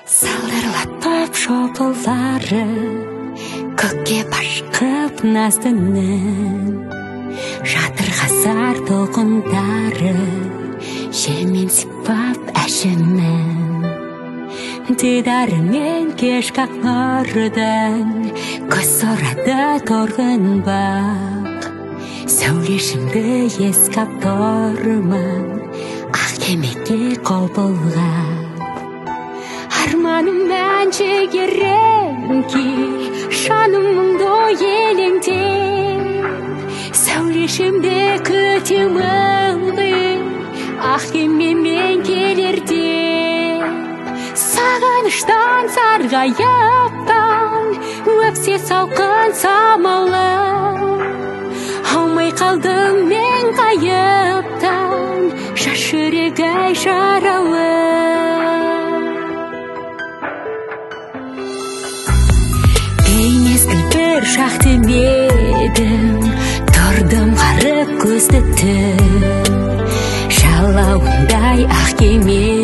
Салдырлатып шолпылары көкке башқып наздының, жатырға сар толқындары желмен сипап әшімін. Дидарымен кешкі ақ нұрдан көз сорады торғын бақ. Сәулешімді ескап тұрмын ақ кемеге қол бұлғап. Арманым мән жігерем ки жаным мұңды елеңдеп, сәулешімді күтемін ақ кемемен келердеп. Сағыныштан сарғайыптан өпсе салқын самалы, алмай қалдым мен қайыптан жас жүрек-ай жаралы. Бейнесін бір шақтымедім, тұрдым қарып көзді түн, жалауындай ақ кеме